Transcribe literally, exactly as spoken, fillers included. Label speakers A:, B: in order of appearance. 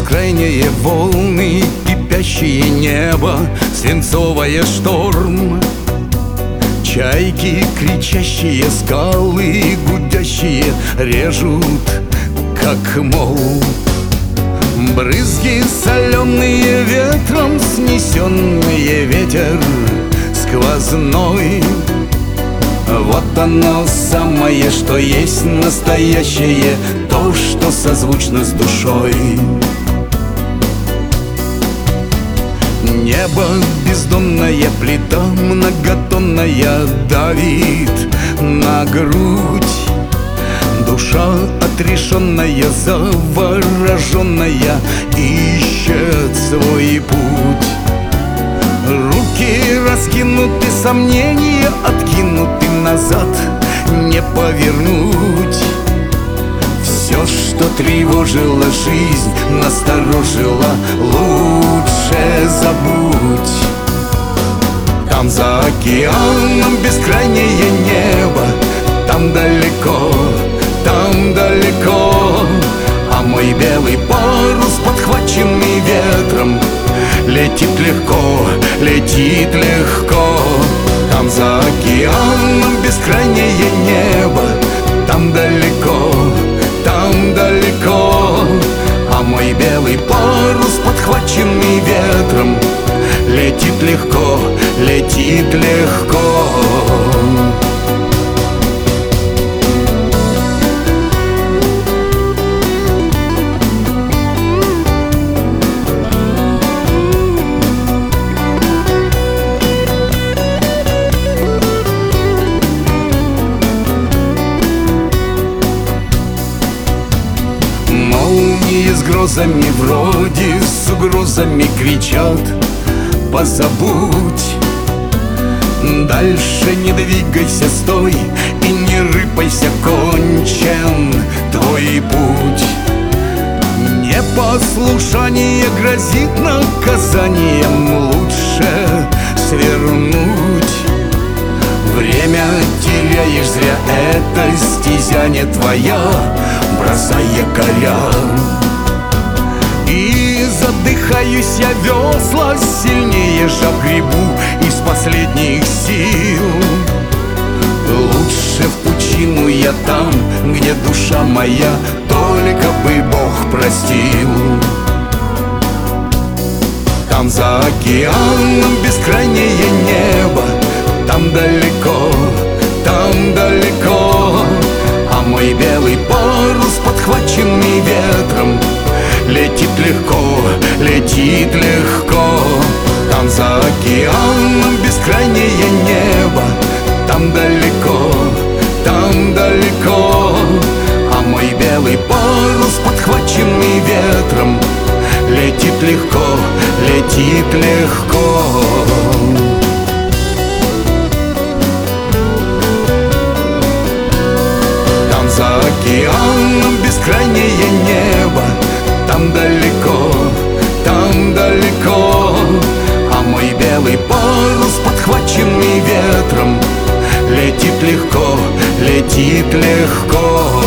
A: бескрайние волны, кипящее небо, свинцовое шторм. Чайки, кричащие скалы, гудящие, режут, как мол. Брызги соленые ветром, снесенные, ветер сквозной. Вот оно самое, что есть настоящее, то, что созвучно с душой. Небо бездонная плита, многотонная, давит на грудь. Душа отрешенная, завороженная, ищет свой путь. Руки раскинуты, сомнения откинуты, назад не повернуть. Все, что тревожило жизнь, насторожило, лучше забудь. Там за океаном бескрайнее небо, там далеко, там далеко. А мой белый парус, подхваченный ветром, летит легко, летит легко. Там за океаном бескрайнее небо, там далеко, там далеко. А мой белый парус, подхваченный ветром, летит легко, летит легко. Молнии с грозами вроде с угрозами кричат: позабудь. Дальше не двигайся, стой и не рыпайся, кончен твой путь. Непослушание грозит наказанием, лучше свернуть. Время теряешь зря, это стезя не твоя, бросай якоря. И задыхаюсь я, весла сильнее жав, гребу из последних сил. Лучше в пучину я там, где душа моя, только бы Бог простил. Там за океаном бескрайнее небо, там далеко, там далеко. А мой белый парус, подхваченный ветром, летит легко, летит легко. Там за океаном бескрайнее небо, там далеко, там далеко. А мой белый парус, подхваченный ветром, летит легко, летит легко. Там за океаном бескрайнее небо, там далеко, там далеко. А мой белый парус, подхваченный ветром, летит легко, летит легко.